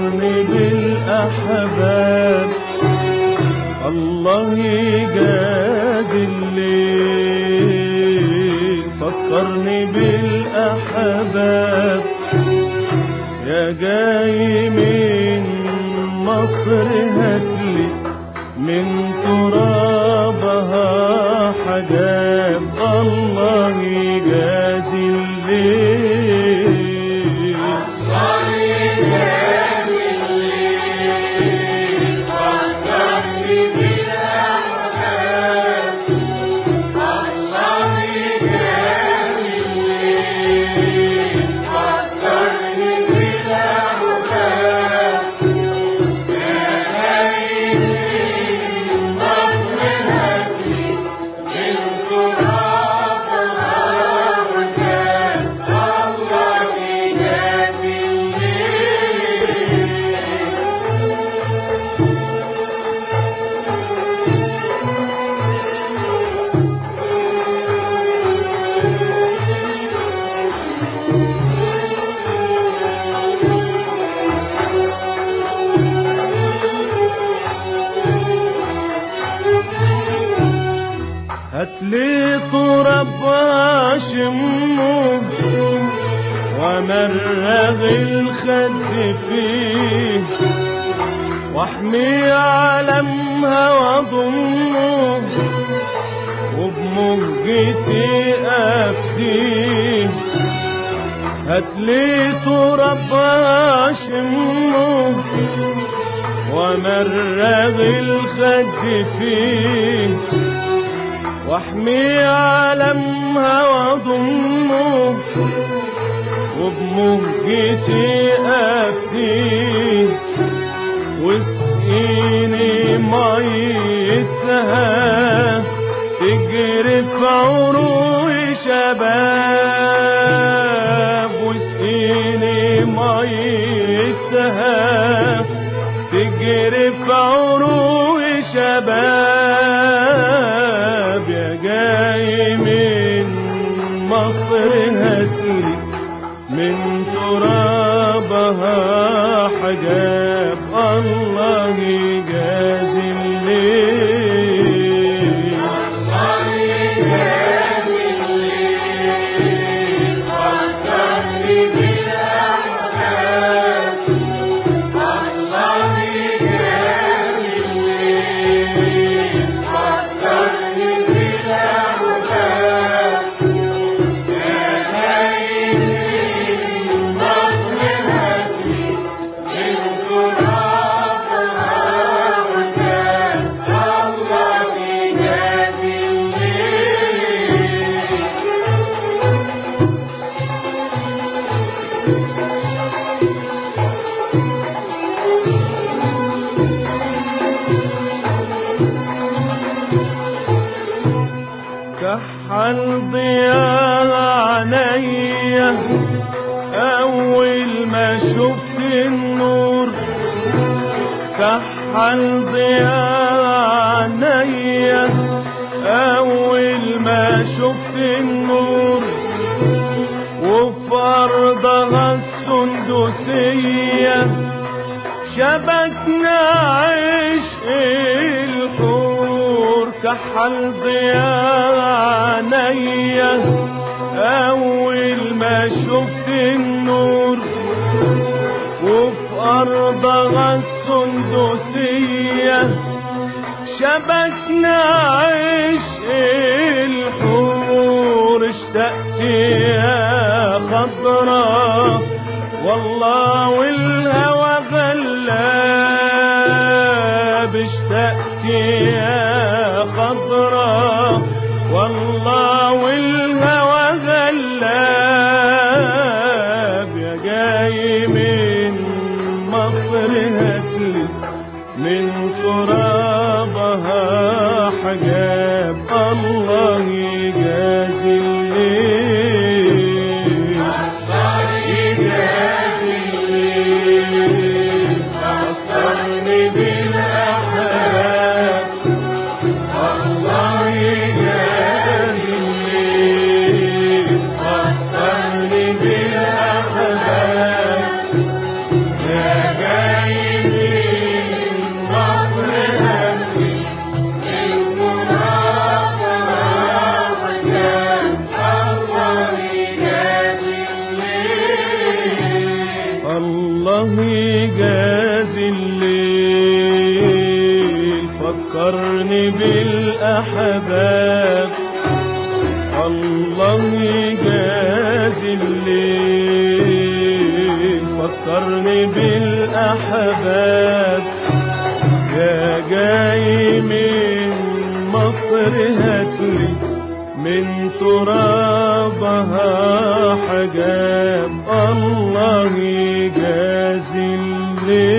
فكرني بالأحباب، الله يجازي الليل. فكرني بالأحباب يا جاي من مصر، هاتلي من ترابها حجاب، الله يجازي الليل. الله يجازي الليل. فكرني بالأحباب، الله يجازي الليل. فكرني بالأحباب يا جاي من مصر، هاتلي من ترابها حجاب، الله يجازي هاتلي تراب واشمه ومرغ الخد فيه، واحمي علمها واضمه وبمهجتي افديه. هاتلي تراب واشمه ومرغ الخد فيه، واحمي علمها واضمه وبمهجتي افديه. واسقيني ميتها تجري في عروق شباب، واسقيني ميتها تجري في عروق شباب يا جاي من مصر، هاتلي من ترابها حجاب، الله يجازي الليل. الله يجازي الليل. فكرني بالأحباب، الله يجازي الليل. فكرني بالأحباب يا جاي من مصر، هاتلي من ترابها حجاب، الله يجازي الليل. كحل ضياء عينيا أول ما شفت النور، كحل ضياء عينيا أول ما شفت النور، وفي أرضها السندسية شبكنا عشق الحور. كحل ضياء عينيا أول ما شفت النور، وفي أرضها السندسية شبكنا عشق الحور. اشتقت يا خضرا والله والهوى غلاب، اشتقت يا خضرا والله والهوى غلاب يا جاي من مصر، هاتلي من ترابها حجاب، الله يجازي الليل. الله يجازي الليل. فكرني بالأحباب، الله يجازي الليل. فكرني بالأحباب يا جاي فكرني بالأحباب الله يجازي الليل فكرني بالأحباب يا جاي من مصر هاتلي من ترابها حجاب الله يجازي الليل